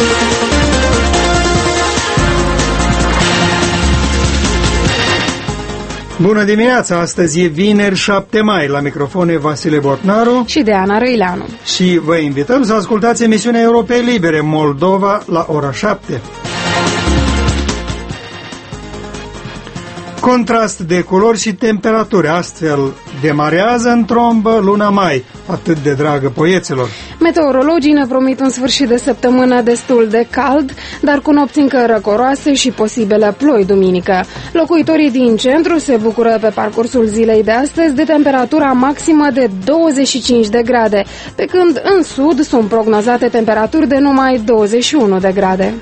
Bună dimineața! Astăzi e vineri 7 mai. La microfon e Vasile Botnaru și Deana Răileanu. Și vă invităm să ascultați emisiunea Europei Libere Moldova la ora 7. Contrast de culori și temperaturi, astfel demarează în trombă luna mai, atât de dragă poeților. Meteorologii ne promit un sfârșit de săptămână destul de cald, dar cu nopți încă răcoroase și posibile ploi duminică. Locuitorii din centru se bucură pe parcursul zilei de astăzi de temperatura maximă de 25 de grade, pe când în sud sunt prognozate temperaturi de numai 21 de grade.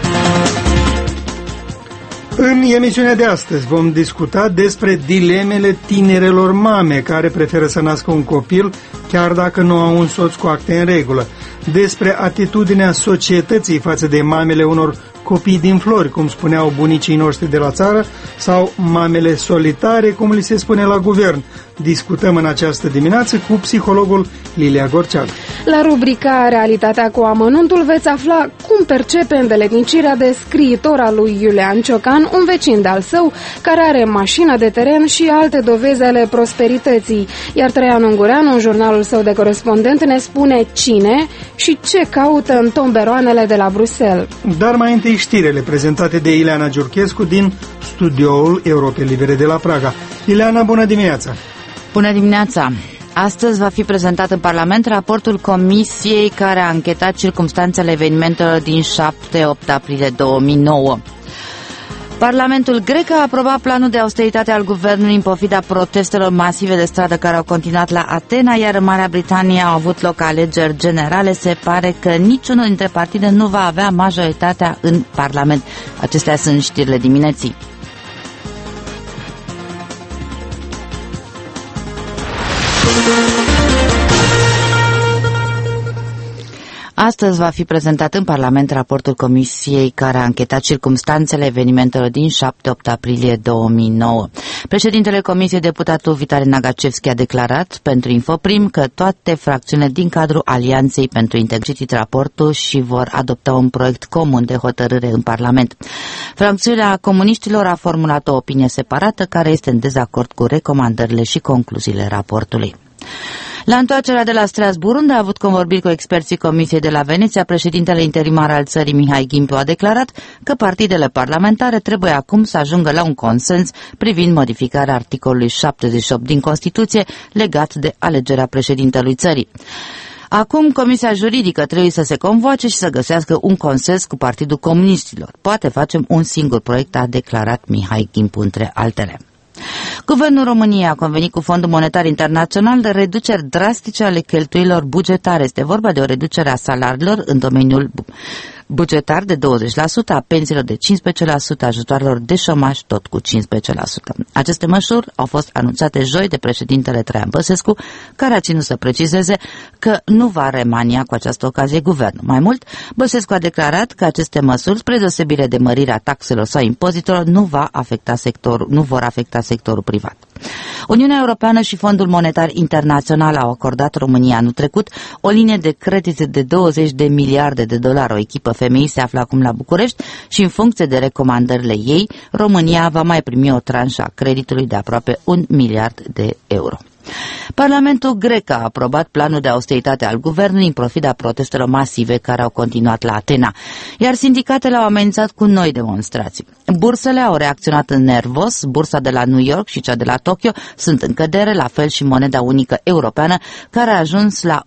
În emisiunea de astăzi vom discuta despre dilemele tinerelor mame care preferă să nască un copil chiar dacă nu au un soț cu acte în regulă, despre atitudinea societății față de mamele unor copii din flori, cum spuneau bunicii noștri de la țară, sau mamele solitare, cum li se spune la guvern. Discutăm în această dimineață cu psihologul Lilia Gorceanu. La rubrica Realitatea cu amănuntul veți afla cum percepe îndeletnicirea de scriitor al lui Iulian Ciocan, un vecin de-al său, care are mașină de teren și alte dovezi ale prosperității. Iar Traian Ungureanu, în jurnalul său de corespondent, ne spune cine și ce caută în tomberoanele de la Bruxelles. Dar mai întâi știrile prezentate de Ileana Giurchescu din studioul Europei Libere de la Praga. Ileana, bună dimineața! Bună dimineața! Astăzi va fi prezentat în Parlament raportul Comisiei care a anchetat circumstanțele evenimentelor din 7-8 aprilie 2009. Parlamentul grec a aprobat planul de austeritate al guvernului în pofida protestelor masive de stradă care au continuat la Atena, iar în Marea Britanie au avut loc alegeri generale. Se pare că niciunul dintre partide nu va avea majoritatea în Parlament. Acestea sunt știrile dimineții. Astăzi va fi prezentat în Parlament raportul Comisiei care a anchetat circumstanțele evenimentelor din 7-8 aprilie 2009. Președintele Comisiei, deputatul Vitali Nagacevski, a declarat pentru Infoprim că toate fracțiunile din cadrul Alianței pentru Integritate raportul și vor adopta un proiect comun de hotărâre în Parlament. Fracțiunea comuniștilor a formulat o opinie separată care este în dezacord cu recomandările și concluziile raportului. La întoarcerea de la Strasbourg, unde a avut convorbiri cu experții Comisiei de la Veneția, președintele interimar al țării, Mihai Ghimpiu, a declarat că partidele parlamentare trebuie acum să ajungă la un consens privind modificarea articolului 78 din Constituție legat de alegerea președintelui țării. Acum, Comisia Juridică trebuie să se convoace și să găsească un consens cu Partidul Comuniștilor. Poate facem un singur proiect, a declarat Mihai Ghimpiu, între altele. Guvernul României a convenit cu Fondul Monetar Internațional de reduceri drastice ale cheltuielilor bugetare. Este vorba de o reducere a salariilor în domeniul bugetar de 20%, a pensiilor de 15%, ajutoarelor de șomaj tot cu 15%. Aceste măsuri au fost anunțate joi de președintele Traian Băsescu, care a ținut să precizeze că nu va remania cu această ocazie guvernul. Mai mult, Băsescu a declarat că aceste măsuri, spre deosebire de mărirea taxelor sau impozitelor, nu vor afecta sectorul privat. Uniunea Europeană și Fondul Monetar Internațional au acordat României anul trecut o linie de credite de 20 de miliarde de dolari. O echipă femei se află acum la București și, în funcție de recomandările ei, România va mai primi o tranșă a creditului de aproape 1 miliard de euro. Parlamentul grec a aprobat planul de austeritate al guvernului în pofida protestelor masive care au continuat la Atena, iar sindicatele au amenințat cu noi demonstrații. Bursele au reacționat în nervos, bursa de la New York și cea de la Tokyo sunt în cădere, la fel și moneda unică europeană, care a ajuns la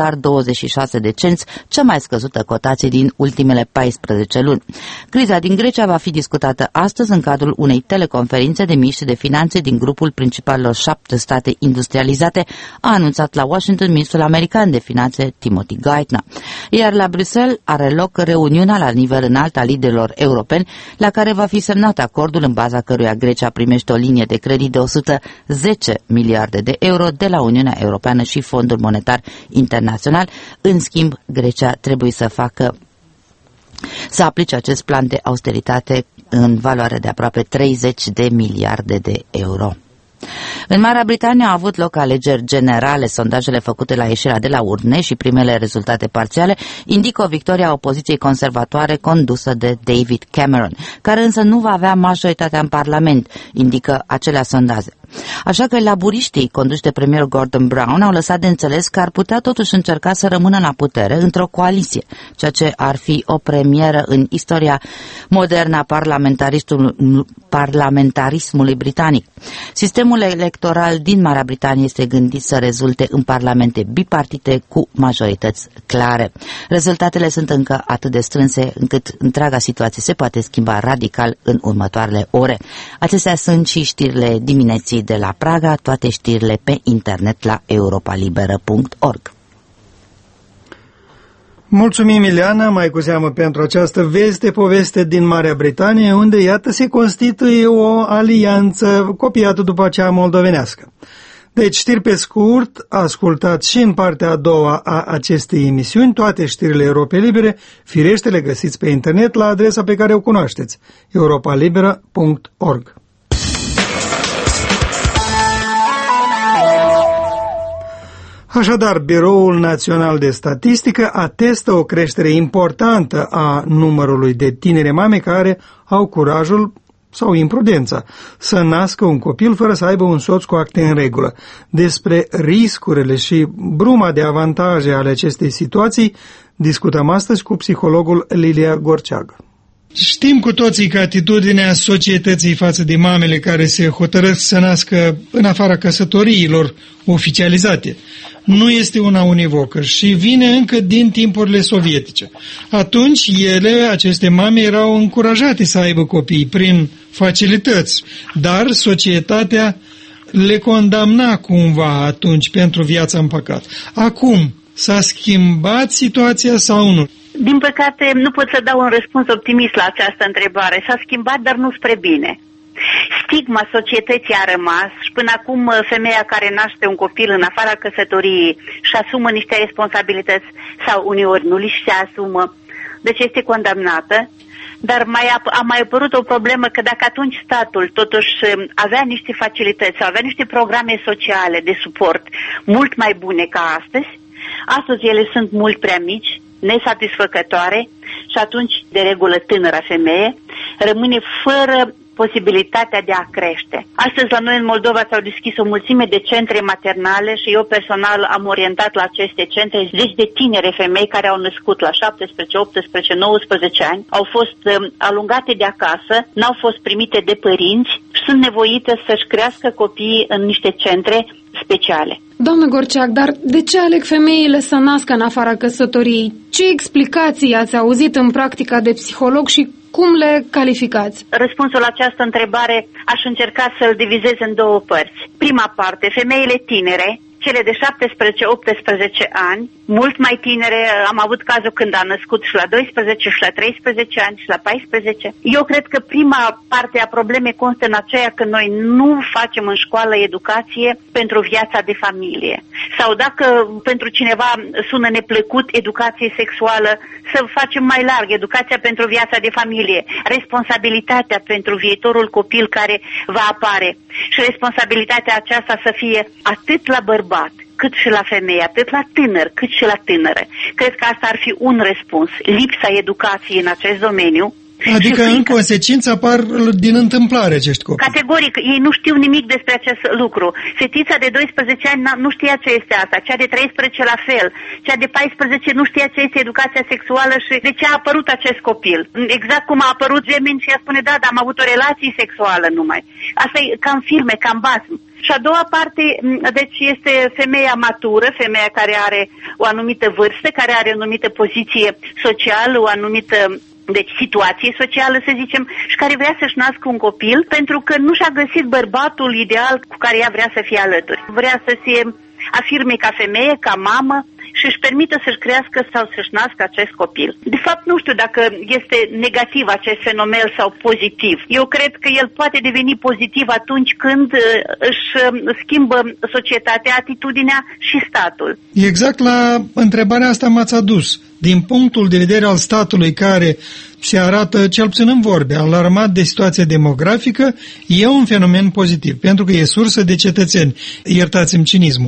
$1,26, cea mai scăzută cotație din ultimele 14 luni. Criza din Grecia va fi discutată astăzi în cadrul unei teleconferințe de miniștri de finanțe din grupul principalelor 7 state industrializate, a anunțat la Washington ministrul american de finanțe Timothy Geithner. Iar la Bruxelles are loc reuniunea la nivel înalt a liderilor europeni, la care va fi semnat acordul în baza căruia Grecia primește o linie de credit de 110 miliarde de euro de la Uniunea Europeană și Fondul Monetar Internațional. În schimb, Grecia trebuie să aplice acest plan de austeritate în valoare de aproape 30 de miliarde de euro. În Marea Britanie au avut loc alegeri generale. Sondajele făcute la ieșirea de la urne și primele rezultate parțiale indică o victorie a opoziției conservatoare condusă de David Cameron, care însă nu va avea majoritatea în Parlament, indică acelea sondaje. Așa că laburiștii, conduși de premierul Gordon Brown, au lăsat de înțeles că ar putea totuși încerca să rămână la putere într-o coaliție, ceea ce ar fi o premieră în istoria modernă a parlamentarismului britanic. Sistemul electoral din Marea Britanie este gândit să rezulte în parlamente bipartite cu majorități clare. Rezultatele sunt încă atât de strânse încât întreaga situație se poate schimba radical în următoarele ore. Acestea sunt și știrile dimineții de la Praga, toate știrile pe internet la europalibera.org. Mulțumim, Ileana, mai cu seamă pentru această poveste din Marea Britanie, unde, iată, se constituie o alianță copiată după aceea moldovenească. Deci, știri pe scurt, ascultați și în partea a doua a acestei emisiuni, toate știrile Europei Libere, firește le găsiți pe internet la adresa pe care o cunoașteți, europalibera.org. Așadar, Biroul Național de Statistică atestă o creștere importantă a numărului de tinere mame care au curajul sau imprudența să nască un copil fără să aibă un soț cu acte în regulă. Despre riscurile și bruma de avantaje ale acestei situații discutăm astăzi cu psihologul Lilia Gorceag. Știm cu toții că atitudinea societății față de mamele care se hotărăsc să nască în afara căsătoriilor oficializate nu este una univocă și vine încă din timpurile sovietice. Atunci aceste mame erau încurajate să aibă copii prin facilități, dar societatea le condamna cumva atunci pentru viața în păcat. Acum s-a schimbat situația sau nu? Din păcate, nu pot să dau un răspuns optimist la această întrebare. S-a schimbat, dar nu spre bine. Stigma societății a rămas și până acum femeia care naște un copil în afara căsătoriei și asumă niște responsabilități sau uneori nu li se asumă, deci este condamnată. Dar a mai apărut o problemă că dacă atunci statul totuși avea niște facilități sau avea niște programe sociale de suport mult mai bune ca astăzi ele sunt mult prea mici, nesatisfăcătoare și atunci, de regulă, tânăra femeie rămâne fără posibilitatea de a crește. Astăzi la noi în Moldova s-au deschis o mulțime de centre maternale și eu personal am orientat la aceste centre zeci de tinere femei care au născut la 17, 18, 19 ani, au fost alungate de acasă, n-au fost primite de părinți și sunt nevoite să-și crească copiii în niște centre speciale. Doamnă Gorceag, dar de ce aleg femeile să nască în afara căsătoriei? Ce explicații ați auzit în practica de psiholog și cum le calificați? Răspunsul la această întrebare aș încerca să-l divizez în două părți. Prima parte, femeile tinere, cele de 17-18 ani, mult mai tinere, am avut cazul când a născut și la 12, și la 13 ani, și la 14. Eu cred că prima parte a problemei constă în aceea că noi nu facem în școală educație pentru viața de familie. Sau dacă pentru cineva sună neplăcut educație sexuală, să facem mai larg educația pentru viața de familie, responsabilitatea pentru viitorul copil care va apare și responsabilitatea aceasta să fie atât la bărbat cât și la femeie, atât la tânăr cât și la tânără. Cred că asta ar fi un răspuns, lipsa educației în acest domeniu. Adică, în consecință, apar din întâmplare acești copii. Categoric, ei nu știu nimic despre acest lucru. Fetița de 12 ani nu știa ce este asta, cea de 13 la fel, cea de 14 nu știa ce este educația sexuală și de ce a apărut acest copil. Exact cum a apărut gemeni și ea spune, da, am avut o relație sexuală numai. Asta e cam filme, cam basm. Și a doua parte, deci, este femeia matură, femeia care are o anumită vârstă, care are o anumită poziție socială, o anumită situație socială, să zicem, și care vrea să-și nască un copil pentru că nu și-a găsit bărbatul ideal cu care ea vrea să fie alături. Vrea să se afirme ca femeie, ca mamă și și își permită să-și crească sau să-și nască acest copil. De fapt, nu știu dacă este negativ acest fenomen sau pozitiv. Eu cred că el poate deveni pozitiv atunci când își schimbă societatea, atitudinea și statul. Exact la întrebarea asta m-ați adus. Din punctul de vedere al statului care se arată, cel puțin în vorbe, alarmat de situația demografică, e un fenomen pozitiv, pentru că e sursă de cetățeni. Iertați-mi cinismul.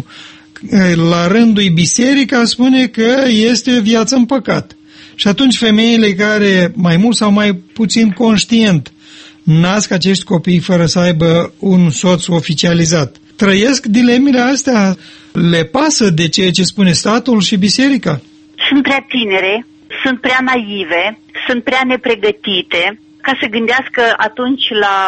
La rândul biserica spune că este o viață în păcat. Și atunci femeile care, mai mult sau mai puțin conștient, nasc acești copii fără să aibă un soț oficializat, trăiesc dilemele astea? Le pasă de ceea ce spune statul și biserica? Sunt prea tinere, sunt prea naive, sunt prea nepregătite ca să gândească atunci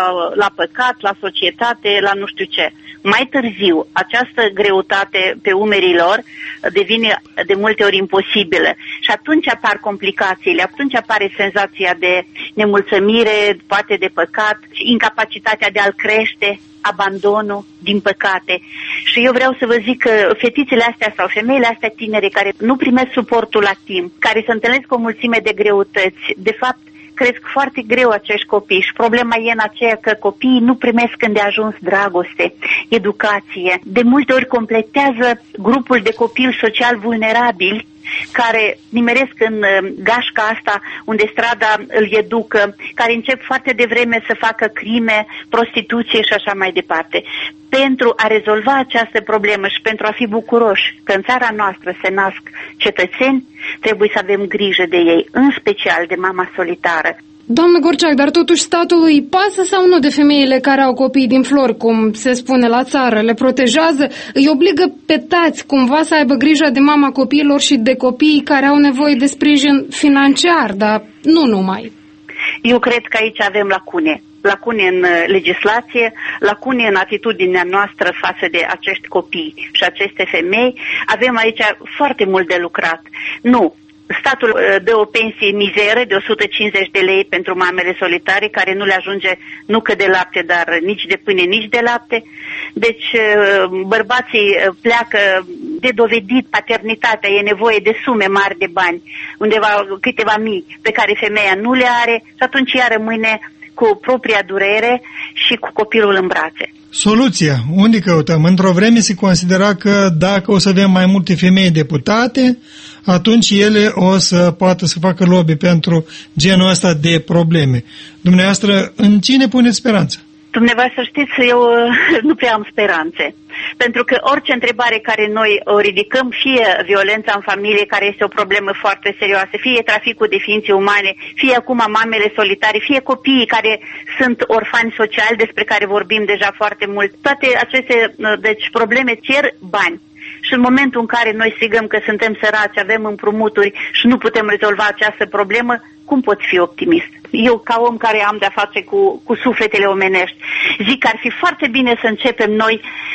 la păcat, la societate, la nu știu ce. Mai târziu, această greutate pe umerii lor devine de multe ori imposibilă și atunci apar complicațiile, atunci apare senzația de nemulțumire, poate de păcat, incapacitatea de a-l crește, abandonul, din păcate. Și eu vreau să vă zic că fetițele astea sau femeile astea tinere care nu primesc suportul la timp, care se întâlnesc cu o mulțime de greutăți, de fapt, cresc foarte greu acești copii și problema e în aceea că copiii nu primesc îndeajuns dragoste, educație. De multe ori completează grupul de copii social vulnerabili care nimeresc în gașca asta unde strada îl educă, care încep foarte devreme să facă crime, prostituție și așa mai departe. Pentru a rezolva această problemă și pentru a fi bucuroși că în țara noastră se nasc cetățeni, trebuie să avem grijă de ei, în special de mama solitară. Doamnă Gorceac, dar totuși statul îi pasă sau nu de femeile care au copii din flori, cum se spune la țară? Le protejează? Îi obligă pe tați cumva să aibă grijă de mama copiilor și de copiii care au nevoie de sprijin financiar, dar nu numai? Eu cred că aici avem lacune în legislație, lacune în atitudinea noastră față de acești copii și aceste femei. Avem aici foarte mult de lucrat. Nu. Statul dă o pensie mizeră de 150 de lei pentru mamele solitare, care nu le ajunge nucă de lapte, dar nici de pâine, nici de lapte. Deci bărbații pleacă de dovedit paternitatea, e nevoie de sume mari de bani, undeva câteva mii pe care femeia nu le are și atunci ea rămâne cu propria durere și cu copilul în brațe. Soluția, unde căutăm? Într-o vreme se considera că dacă o să avem mai multe femei deputate, atunci ele o să poată să facă lobby pentru genul ăsta de probleme. Dumneavoastră, în cine puneți speranță? Dumneavoastră știți, eu nu prea am speranțe. Pentru că orice întrebare care noi o ridicăm, fie violența în familie, care este o problemă foarte serioasă, fie traficul de ființe umane, fie acum mamele solitare, fie copiii care sunt orfani sociali, despre care vorbim deja foarte mult, toate aceste probleme cer bani. Și în momentul în care noi strigăm că suntem săraci, avem împrumuturi și nu putem rezolva această problemă, cum poți fi optimist? Eu, ca om care am de-a face cu sufletele omenești, zic că ar fi foarte bine să începem noi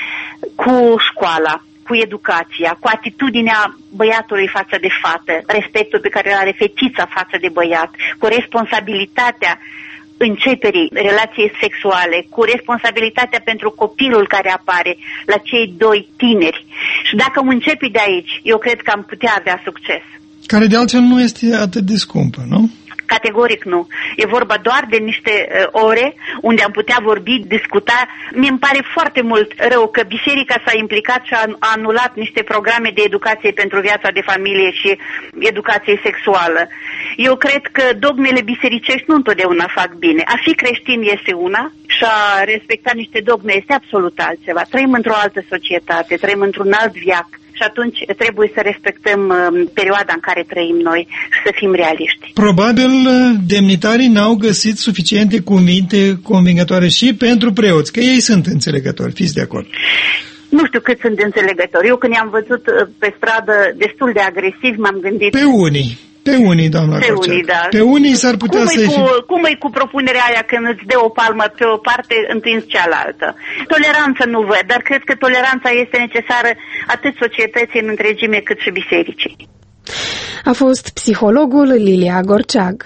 cu școala, cu educația, cu atitudinea băiatului față de fată, respectul pe care îl are fetița față de băiat, cu responsabilitatea începerii relației sexuale, cu responsabilitatea pentru copilul care apare la cei doi tineri. Și dacă începi de aici, eu cred că am putea avea succes. Care de altfel nu este atât de scumpă, nu? Categoric nu. E vorba doar de niște ore unde am putea vorbi, discuta. Mi-mi pare foarte mult rău că biserica s-a implicat și a anulat niște programe de educație pentru viața de familie și educație sexuală. Eu cred că dogmele bisericești nu întotdeauna fac bine. A fi creștin este una și a respecta niște dogme este absolut altceva. Trăim într-o altă societate, trăim într-un alt veac. Și atunci trebuie să respectăm perioada în care trăim noi și să fim realiști. Probabil demnitarii n-au găsit suficiente cuvinte convingătoare și pentru preoți, că ei sunt înțelegători, fiți de acord. Nu știu cât sunt înțelegători. Eu când i-am văzut pe stradă destul de agresiv, m-am gândit... Pe unii, doamna Gorceac. Da. Pe unii s-ar putea Cum e cu propunerea aia când îți dă o palmă pe o parte, întins cealaltă? Toleranță nu văd, dar cred că toleranța este necesară atât societății în întregime cât și bisericii. A fost psihologul Lilia Gorceag.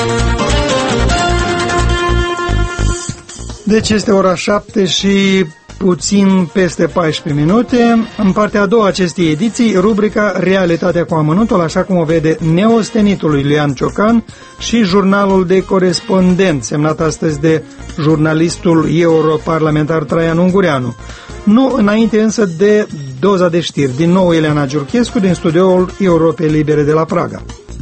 Deci este ora 7 și puțin peste 14 minute. În partea a doua acestei ediții, rubrica Realitatea cu amănuntul, așa cum o vede neostenitul lui Iulian Ciocan, și jurnalul de corespondent, semnat astăzi de jurnalistul europarlamentar Traian Ungureanu. Nu înainte însă de doza de știri. Din nou Eliana Giurchescu din studioul Europei Libere de la Praga.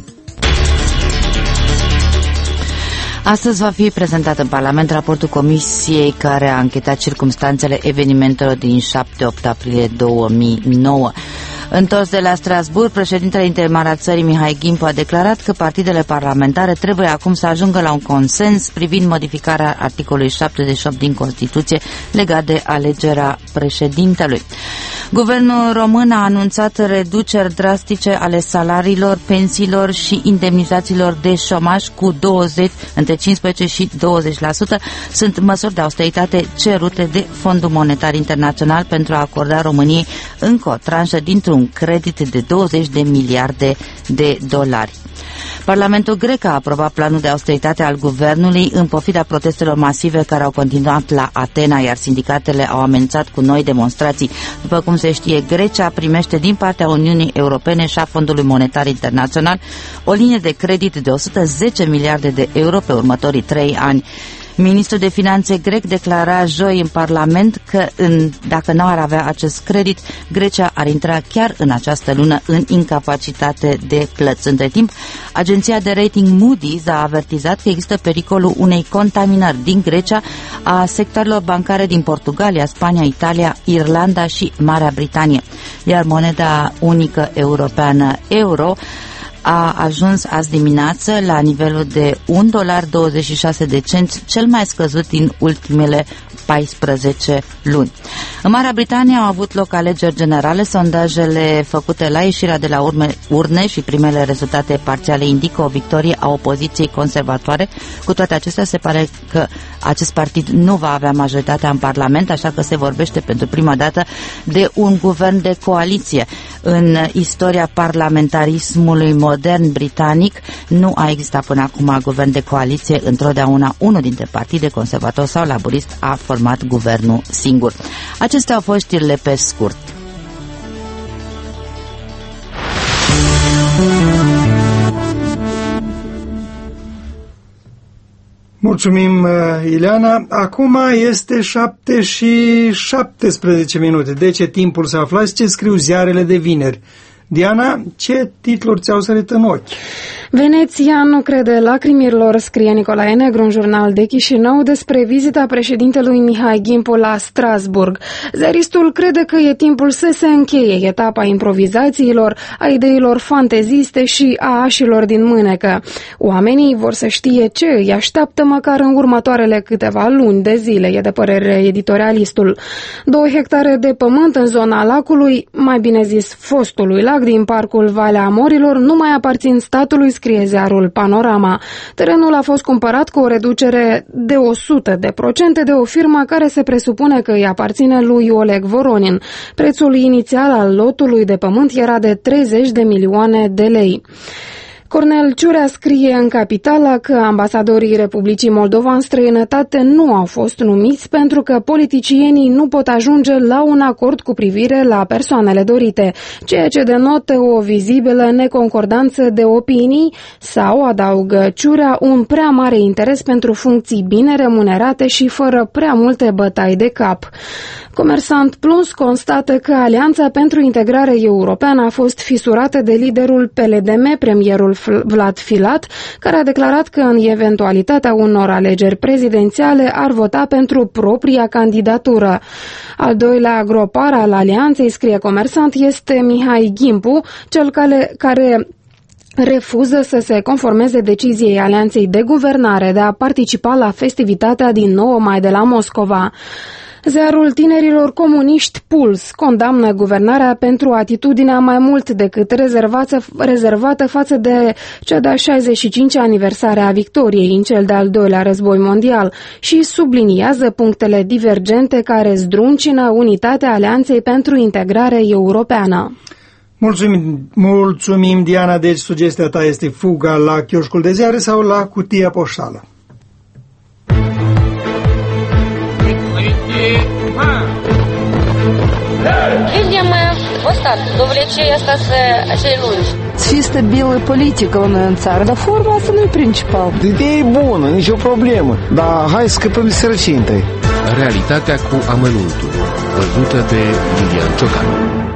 Astăzi va fi prezentat în Parlament raportul Comisiei care a anchetat circumstanțele evenimentelor din 7-8 aprilie 2009. Întors de la Strasbourg, președintele interimar al țării Mihai Ghimpu a declarat că partidele parlamentare trebuie acum să ajungă la un consens privind modificarea articolului 78 din Constituție legat de alegerea președintelui. Guvernul român a anunțat reduceri drastice ale salariilor, pensiilor și indemnizațiilor de șomaj cu între 15 și 20%. Sunt măsuri de austeritate cerute de Fondul Monetar Internațional pentru a acorda României încă o tranșă dintr-un credit de 20 de miliarde de dolari. Parlamentul grec a aprobat planul de austeritate al guvernului în pofida protestelor masive care au continuat la Atena, iar sindicatele au amenințat cu noi demonstrații. După cum se știe, Grecia primește din partea Uniunii Europene și a Fondului Monetar Internațional o linie de credit de 110 miliarde de euro pe următorii 3 ani. Ministrul de Finanțe grec declara joi în Parlament că dacă nu ar avea acest credit, Grecia ar intra chiar în această lună în incapacitate de plăți. Între timp, agenția de rating Moody's a avertizat că există pericolul unei contaminări din Grecia a sectoarelor bancare din Portugalia, Spania, Italia, Irlanda și Marea Britanie. Iar moneda unică europeană euro a ajuns azi dimineață la nivelul de $1,26, cel mai scăzut din ultimele 14 luni. În Marea Britanie au avut loc alegeri generale. Sondajele făcute la ieșirea de la urne și primele rezultate parțiale indică o victorie a opoziției conservatoare. Cu toate acestea, se pare că acest partid nu va avea majoritatea în Parlament, așa că se vorbește pentru prima dată de un guvern de coaliție. În istoria parlamentarismului modern britanic nu a existat până acum guvern de coaliție. Întotdeauna unul dintre partide conservator sau laborist a format guvernul singur. Acestea au fost știrile pe scurt. Mulțumim, Ileana. Acum este 7 și 17 minute. Deci e timpul să aflați ce scriu ziarele de vineri. Diana, ce titluri ți-au sărit în ochi? Veneția nu crede lacrimilor, scrie Nicolae Negru în jurnal de Chișinău despre vizita președintelui Mihai Ghimpu la Strasbourg. Ziaristul crede că e timpul să se încheie etapa improvizațiilor, a ideilor fanteziste și a așilor din mânecă. Oamenii vor să știe ce îi așteaptă măcar în următoarele câteva luni de zile, e de părere editorialistul. 2 hectare de pământ în zona lacului, mai bine zis fostului lac din parcul Valea Morilor, nu mai aparțin statului, scrie ziarul Panorama. Terenul a fost cumpărat cu o reducere de 100% de o firmă care se presupune că îi aparține lui Oleg Voronin. Prețul inițial al lotului de pământ era de 30 de milioane de lei. Cornel Ciurea scrie în Capitala că ambasadorii Republicii Moldova în străinătate nu au fost numiți pentru că politicienii nu pot ajunge la un acord cu privire la persoanele dorite, ceea ce denotă o vizibilă neconcordanță de opinii sau, adaugă Ciurea, un prea mare interes pentru funcții bine remunerate și fără prea multe bătaie de cap. Comersant Plus constată că Alianța pentru Integrare Europeană a fost fisurată de liderul PLDM, premierul Vlad Filat, care a declarat că în eventualitatea unor alegeri prezidențiale ar vota pentru propria candidatură. Al doilea gropar al Alianței, scrie Comersant, este Mihai Ghimpu, cel care refuză să se conformeze deciziei Alianței de Guvernare de a participa la festivitatea din 9 mai de la Moscova. Ziarul tinerilor comuniști Puls condamnă guvernarea pentru atitudinea mai mult decât rezervată față de cea de-a 65-a aniversare a victoriei în cel de-al doilea război mondial și subliniază punctele divergente care zdruncină unitatea Alianței pentru Integrare Europeană. Mulțumim, Diana. Deci sugestia ta este fuga la chioșcul de ziare sau la cutia poștală? stat. Dovlecei asta să acei lungi. Să fie stabilă politică în țară, dar forma asta nu e principal. Ideea e bună, nicio problemă, dar hai să scăpăm de sărăcie întâi. Realitatea cu amănuntul, văzută de Iulian Ciocan.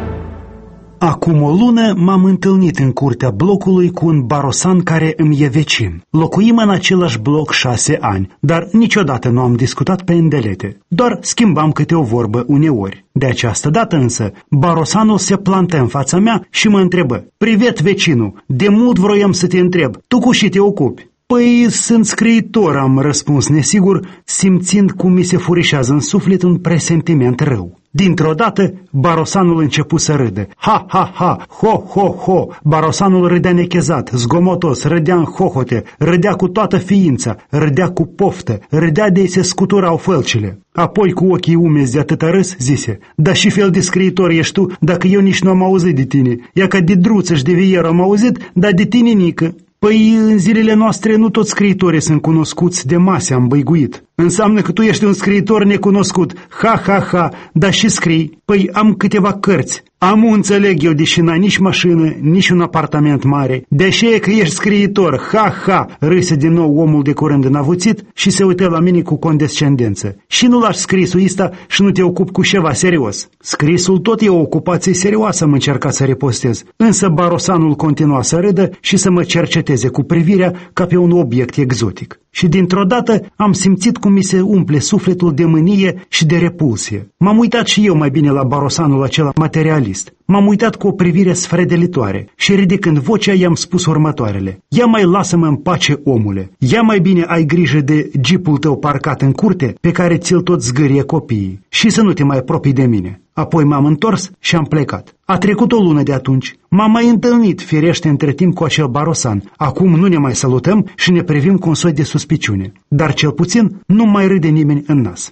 Acum o lună m-am întâlnit în curtea blocului cu un barosan care îmi e vecin. Locuim în același bloc 6 ani, dar niciodată nu am discutat pe îndelete. Doar schimbam câte o vorbă uneori. De această dată însă, barosanul se plantă în fața mea și mă întrebă: "Privet, vecinul, de mult vroiam să te întreb, tu cu ce te ocupi?" "Păi, sunt scriitor," am răspuns nesigur, simțind cum mi se furișează în suflet un presentiment rău. Dintr-o dată, barosanul începu să râde. Ha, ha, ha, ho, ho, ho. Barosanul râdea nechezat, zgomotos, râdea în hohote, râdea cu toată ființa, râdea cu poftă, râdea de-i se scuturau fălcile. Apoi, cu ochii umezi de atâta râs, zise: "Dar și fel de scriitor ești tu, dacă eu nici nu am auzit de tine. Ia ca de druță și de vier am auzit, dar de tine nică." "Păi, în zilele noastre nu toți scriitorii sunt cunoscuți, de mase am băiguit." "Înseamnă că tu ești un scriitor necunoscut. Ha, ha, ha, dar și scrii." "Păi, am câteva cărți." "Am, înțeleg eu, deși n-ai nici mașină, nici un apartament mare. De aceea că ești scriitor. Ha, ha." Râse din nou omul de curând înavuțit și se uită la mine cu condescendență. "Și nu lași scrisul ăsta și nu te ocupi cu ceva serios?" Scrisul tot e o ocupație serioasă, am încercat să repostez. Însă barosanul continua să râdă și să mă cerceteze cu privirea ca pe un obiect exotic. Și dintr-o dată am simțit cum mi se umple sufletul de mânie și de repulsie. M-am uitat și eu mai bine la barosanul acela materialist. M-am uitat cu o privire sfredelitoare și ridicând vocea i-am spus următoarele: "Ia mai lasă-mă în pace, omule. Ia mai bine ai grijă de jeepul tău parcat în curte, pe care ți-l tot zgârie copiii, și să nu te mai apropii de mine." Apoi m-am întors și am plecat. A trecut o lună de atunci. M-am mai întâlnit, firește, între timp cu acel barosan. Acum nu ne mai salutăm și ne privim cu un soi de suspiciune. Dar cel puțin nu mai râde nimeni în nas.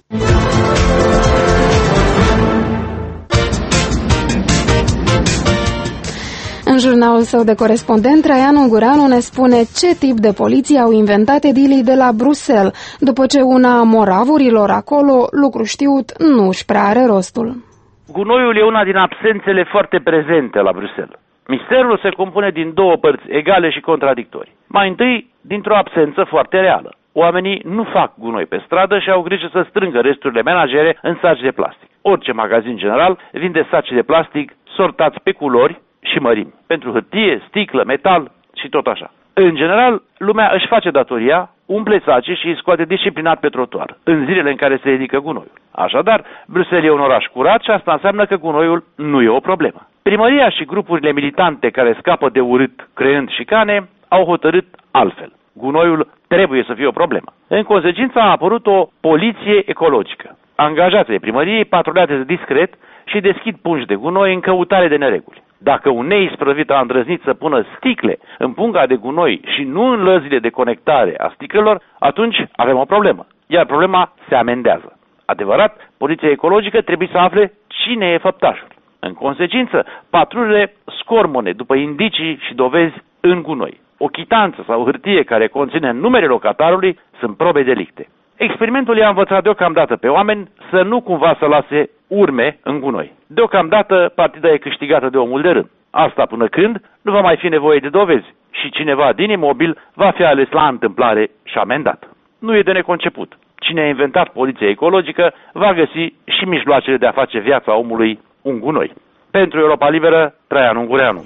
În jurnalul său de corespondent, Traian Ungureanu ne spune ce tip de poliție au inventat edilii de la Bruxelles, după ce una a moravurilor acolo, lucru știut, nu își prea are rostul. Gunoiul e una din absențele foarte prezente la Bruxelles. Misterul se compune din două părți egale și contradictorii. Mai întâi, dintr-o absență foarte reală. Oamenii nu fac gunoi pe stradă și au grijă să strângă resturile menajere în saci de plastic. Orice magazin general vinde saci de plastic sortați pe culori și mărimi, pentru hârtie, sticlă, metal și tot așa. În general, lumea își face datoria, umple sacii și îi scoate disciplinat pe trotuar, în zilele în care se ridică gunoiul. Așadar, Bruxelles e un oraș curat și asta înseamnă că gunoiul nu e o problemă. Primăria și grupurile militante care scapă de urât creând șicane au hotărât altfel. Gunoiul trebuie să fie o problemă. În consecință a apărut o poliție ecologică. Angajații primăriei patrulează discret și deschid pungi de gunoi în căutare de nereguli. Dacă un neisprăvit a îndrăznit să pună sticle în punga de gunoi și nu în lăzile de conectare a sticlelor, atunci avem o problemă, iar problema se amendează. Adevărat, poliția ecologică trebuie să afle cine e făptașul. În consecință, patrulele scormone după indicii și dovezi în gunoi. O chitanță sau hârtie care conține numele locatarului sunt probe delicte. Experimentul i-a învățat deocamdată pe oameni să nu cumva să lase urme în gunoi. Deocamdată partida e câștigată de omul de rând. Asta până când nu va mai fi nevoie de dovezi și cineva din imobil va fi ales la întâmplare și amendat. Nu e de neconceput. Cine a inventat poliția ecologică va găsi și mijloacele de a face viața omului un gunoi. Pentru Europa Liberă, Traian Ungureanu.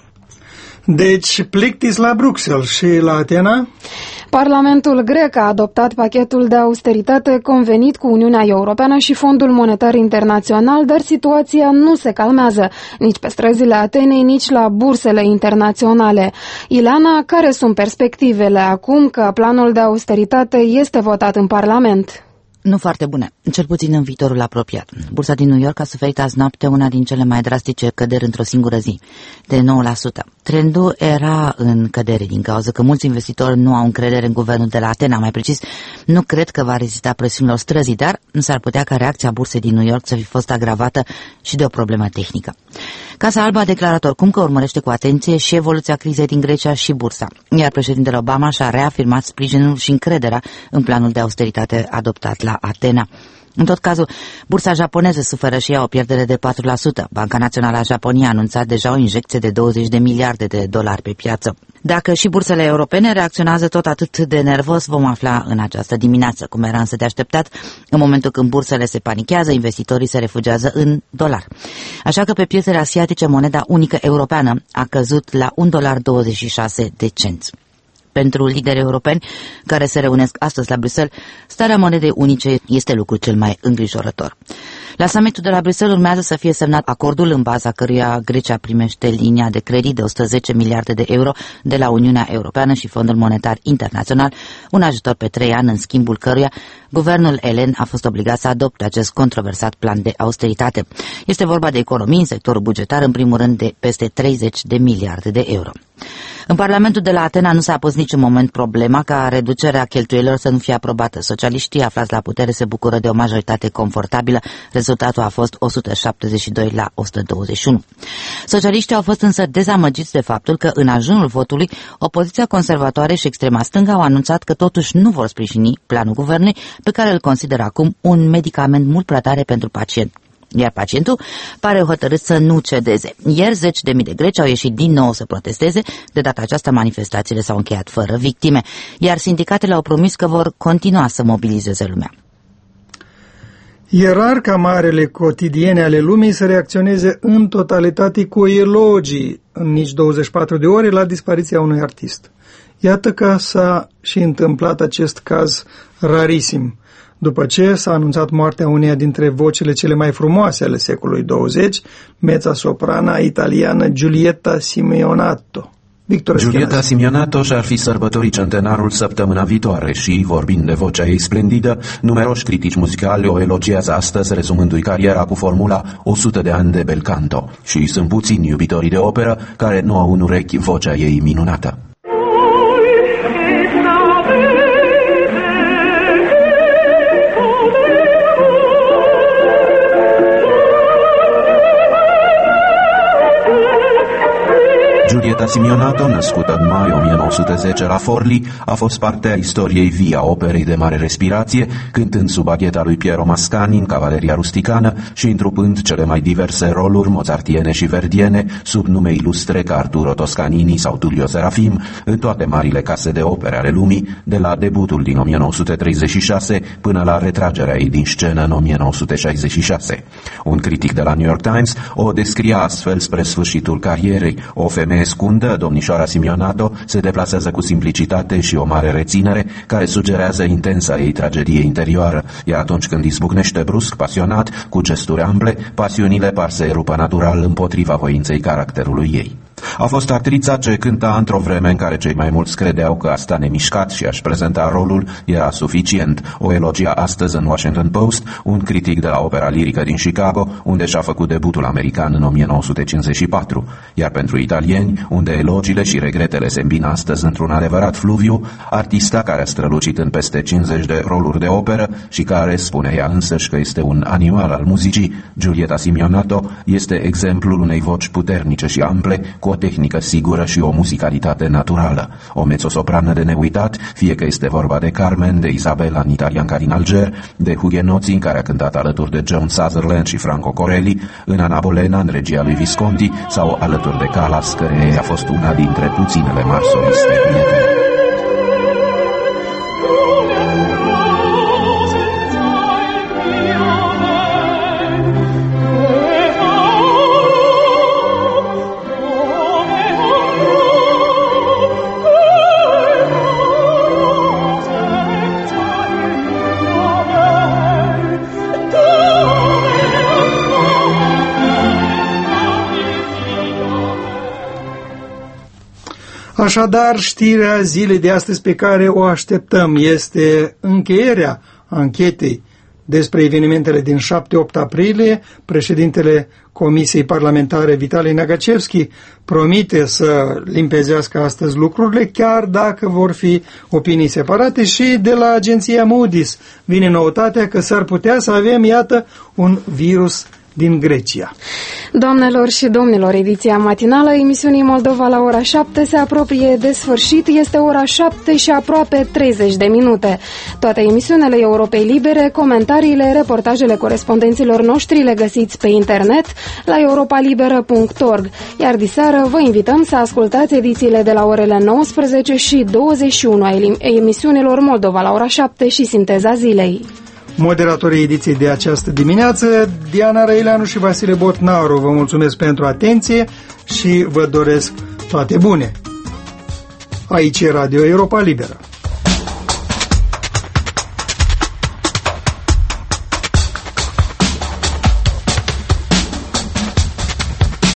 Deci, plictis la Bruxelles și la Atena? Parlamentul grec a adoptat pachetul de austeritate convenit cu Uniunea Europeană și Fondul Monetar Internațional, dar situația nu se calmează nici pe străzile Atenei, nici la bursele internaționale. Ileana, care sunt perspectivele acum că planul de austeritate este votat în Parlament? Nu foarte bune, cel puțin în viitorul apropiat. Bursa din New York a suferit azi noapte una din cele mai drastice căderi într-o singură zi, de 9%. Trendul era în cădere din cauza că mulți investitori nu au încredere în guvernul de la Atena. Mai precis, nu cred că va rezista presiunilor străzii, dar s-ar putea ca reacția bursei din New York să fi fost agravată și de o problemă tehnică. Casa Albă a declarat oricum că urmărește cu atenție și evoluția crizei din Grecia și bursa, iar președintele Obama și-a reafirmat sprijinul și încrederea în planul de austeritate adoptat la Atena. În tot cazul, bursa japoneză suferă și ea o pierdere de 4%. Banca Națională a Japoniei a anunțat deja o injecție de 20 de miliarde de dolari pe piață. Dacă și bursele europene reacționează tot atât de nervos, vom afla în această dimineață. Cum era însă de așteptat, în momentul când bursele se panichează, investitorii se refugiază în dolar. Așa că pe piețele asiatice, moneda unică europeană a căzut la $1,26. Pentru lideri europeni care se reunesc astăzi la Bruxelles, starea monedei unice este lucrul cel mai îngrijorător. La summitul de la Bruxelles urmează să fie semnat acordul în baza căruia Grecia primește linia de credit de 110 miliarde de euro de la Uniunea Europeană și Fondul Monetar Internațional, un ajutor pe 3 ani în schimbul căruia guvernul elen a fost obligat să adopte acest controversat plan de austeritate. Este vorba de economii în sectorul bugetar, în primul rând de peste 30 de miliarde de euro. În Parlamentul de la Atena nu s-a pus niciun moment problema ca reducerea cheltuielilor să nu fie aprobată. Socialiștii aflați la putere se bucură de o majoritate confortabilă. Rezultatul a fost 172 la 121. Socialiștii au fost însă dezamăgiți de faptul că în ajunul votului opoziția conservatoare și extrema stângă au anunțat că totuși nu vor sprijini planul guvernului, pe care îl consideră acum un medicament mult prea tare pentru pacient. Iar pacientul pare hotărât să nu cedeze. Ieri 10.000 de greci au ieșit din nou să protesteze. De data aceasta manifestațiile s-au încheiat fără victime, iar sindicatele au promis că vor continua să mobilizeze lumea. E rar ca marele cotidiene ale lumii să reacționeze în totalitate cu elogii în nici 24 de ore la dispariția unui artist. Iată că s-a și întâmplat acest caz rarisim, după ce s-a anunțat moartea uneia dintre vocile cele mai frumoase ale secolului 20, mezza-soprana italiană Giulietta Simeonato. Giulietta Simeonato și-ar fi sărbătorit centenarul săptămâna viitoare și, vorbind de vocea ei splendidă, numeroși critici muzicali o elogiază astăzi, rezumându-i cariera cu formula 100 de ani de bel canto. Și sunt puțini iubitorii de operă care nu au în urechi vocea ei minunată. Giulietta Simeonato, născută în mai 1910 la Forlì, a fost parte a istoriei vii a operei de mare respirație, cântând sub agheta lui Piero Mascagni în Cavaleria Rusticană și întrupând cele mai diverse roluri mozartiene și verdiene sub nume ilustre ca Arturo Toscanini sau Tullio Serafim în toate marile case de opere ale lumii, de la debutul din 1936 până la retragerea ei din scenă în 1966. Un critic de la New York Times o descria astfel spre sfârșitul carierei: o femeie scundă, domnișoara Simeonato se deplasează cu simplicitate și o mare reținere care sugerează intensa ei tragedie interioară, iar atunci când izbucnește brusc, pasionat, cu gesturi ample, pasiunile par să erupă natural împotriva voinței caracterului ei. A fost actrița ce cânta într-o vreme în care cei mai mulți credeau că a sta nemișcat și a-și prezenta rolul era suficient. O elogia astăzi în Washington Post un critic de la opera lirică din Chicago, unde și-a făcut debutul american în 1954. Iar pentru italieni, unde elogiile și regretele se îmbină astăzi într-un adevărat fluviu, artista care a strălucit în peste 50 de roluri de operă și care, spune ea însăși că este un animal al muzicii, Giulietta Simeonato este exemplul unei voci puternice și ample, cu o tehnică sigură și o muzicalitate naturală. O mezzosoprană de neuitat, fie că este vorba de Carmen, de Isabella în Italianca din Alger, de Huguenoții, în care a cântat alături de Joan Sutherland și Franco Corelli, în Anna Bolena, în regia lui Visconti, sau alături de Callas, care a fost una dintre puținele mari soliste prietene. Așadar, știrea zilei de astăzi pe care o așteptăm este încheierea anchetei despre evenimentele din 7-8 aprilie. Președintele Comisiei Parlamentare, Vitali Nagacevski, promite să limpezească astăzi lucrurile, chiar dacă vor fi opinii separate. Și de la agenția Moody's vine noutatea că s-ar putea să avem, iată, un virus din Grecia. Doamnelor și domnilor, ediția matinală a emisiunii Moldova la ora 7 se apropie de sfârșit. Este ora 7 și aproape 30 de minute. Toate emisiunile Europei Libere, comentariile, reportajele corespondenților noștri le găsiți pe internet la europalibera.org. Iar diseară vă invităm să ascultați edițiile de la orele 19 și 21 a emisiunilor Moldova la ora 7 și Sinteza Zilei. Moderatorii ediției de această dimineață, Diana Răileanu și Vasile Botnaru, vă mulțumesc pentru atenție și vă doresc toate bune. Aici e Radio Europa Liberă.